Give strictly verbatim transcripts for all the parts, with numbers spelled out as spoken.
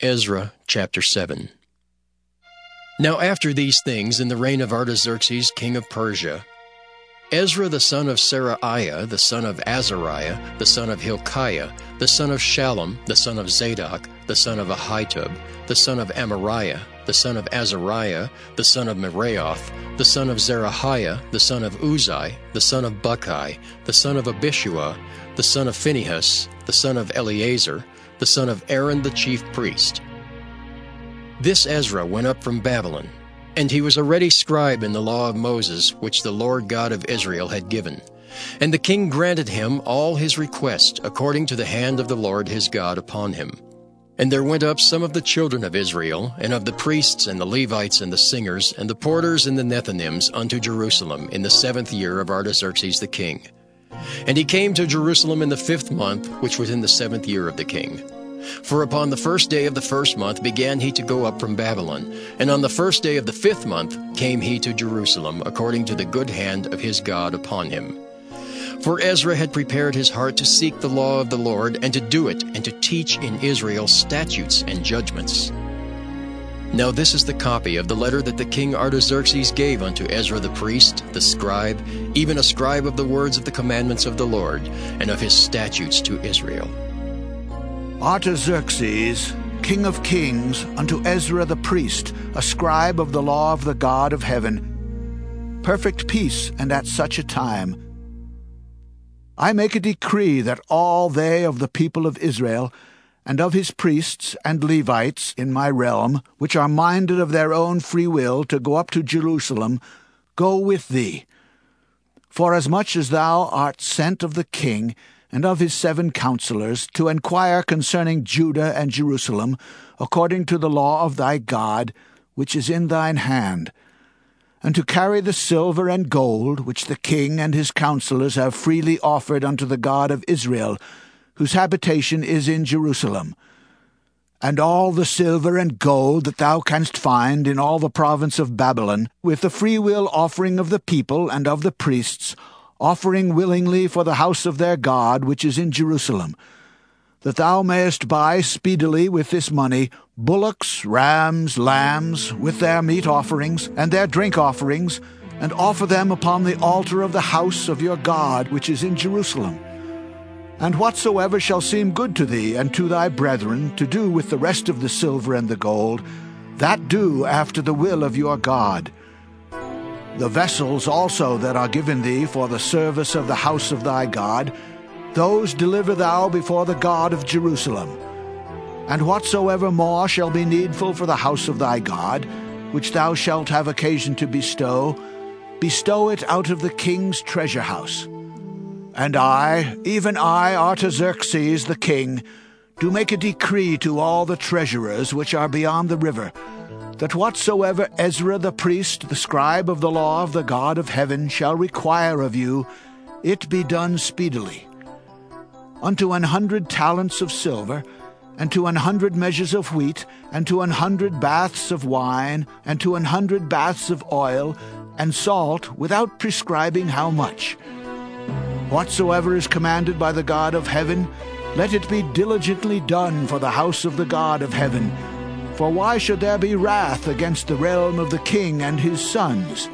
Ezra chapter seven. Now after these things, in the reign of Artaxerxes king of Persia, Ezra the son of Seraiah, the son of Azariah, the son of Hilkiah, the son of Shallum, the son of Zadok, the son of Ahitub, the son of Amariah, the son of Azariah, the son of Meraioth, the son of Zerahiah, the son of Uzai, the son of Buckai, the son of Abishua, the son of Phinehas, the son of Eleazar, the son of Aaron the chief priest. This Ezra went up from Babylon, and he was a ready scribe in the law of Moses, which the Lord God of Israel had given. And the king granted him all his request, according to the hand of the Lord his God upon him. And there went up some of the children of Israel, and of the priests, and the Levites, and the singers, and the porters, and the Nethinims, unto Jerusalem in the seventh year of Artaxerxes the king. And he came to Jerusalem in the fifth month, which was in the seventh year of the king. For upon the first day of the first month began he to go up from Babylon, and on the first day of the fifth month came he to Jerusalem, according to the good hand of his God upon him. For Ezra had prepared his heart to seek the law of the Lord, and to do it, and to teach in Israel statutes and judgments. Now this is the copy of the letter that the king Artaxerxes gave unto Ezra the priest, the scribe, even a scribe of the words of the commandments of the Lord, and of his statutes to Israel. Artaxerxes, king of kings, unto Ezra the priest, a scribe of the law of the God of heaven, perfect peace, and at such a time. I make a decree that all they of the people of Israel, and of his priests and Levites in my realm, which are minded of their own free will to go up to Jerusalem, go with thee. Forasmuch as thou art sent of the king, and of his seven counselors, to enquire concerning Judah and Jerusalem, according to the law of thy God, which is in thine hand, and to carry the silver and gold, which the king and his counselors have freely offered unto the God of Israel, whose habitation is in Jerusalem, and all the silver and gold that thou canst find in all the province of Babylon, with the freewill offering of the people and of the priests, offering willingly for the house of their God which is in Jerusalem, that thou mayest buy speedily with this money bullocks, rams, lambs, with their meat offerings and their drink offerings, and offer them upon the altar of the house of your God which is in Jerusalem. And whatsoever shall seem good to thee and to thy brethren to do with the rest of the silver and the gold, that do after the will of your God. The vessels also that are given thee for the service of the house of thy God, those deliver thou before the God of Jerusalem. And whatsoever more shall be needful for the house of thy God, which thou shalt have occasion to bestow, bestow it out of the king's treasure house. And I, even I, Artaxerxes the king, do make a decree to all the treasurers which are beyond the river, that whatsoever Ezra the priest, the scribe of the law of the God of heaven, shall require of you, it be done speedily. Unto an hundred talents of silver, and to an hundred measures of wheat, and to an hundred baths of wine, and to an hundred baths of oil, and salt, without prescribing how much. Whatsoever is commanded by the God of heaven, let it be diligently done for the house of the God of heaven. For why should there be wrath against the realm of the king and his sons?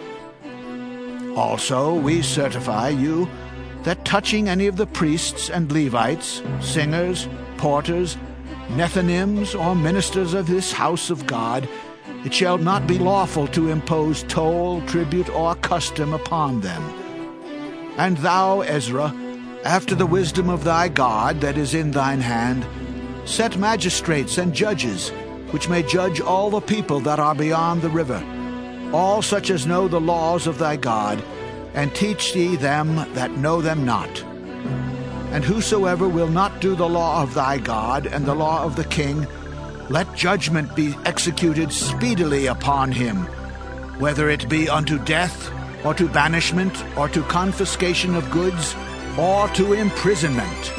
Also we certify you that touching any of the priests and Levites, singers, porters, Nethinims, or ministers of this house of God, it shall not be lawful to impose toll, tribute, or custom upon them. And thou, Ezra, after the wisdom of thy God that is in thine hand, set magistrates and judges, which may judge all the people that are beyond the river, all such as know the laws of thy God, and teach ye them that know them not. And whosoever will not do the law of thy God and the law of the king, let judgment be executed speedily upon him, whether it be unto death, or to banishment, or to confiscation of goods, or to imprisonment.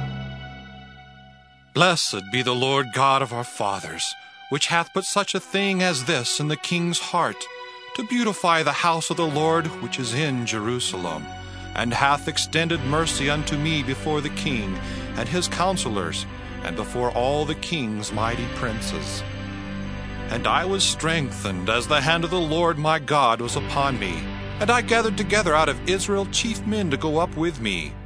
Blessed be the Lord God of our fathers, which hath put such a thing as this in the king's heart, to beautify the house of the Lord which is in Jerusalem, and hath extended mercy unto me before the king and his counselors, and before all the king's mighty princes. And I was strengthened as the hand of the Lord my God was upon me, and I gathered together out of Israel chief men to go up with me,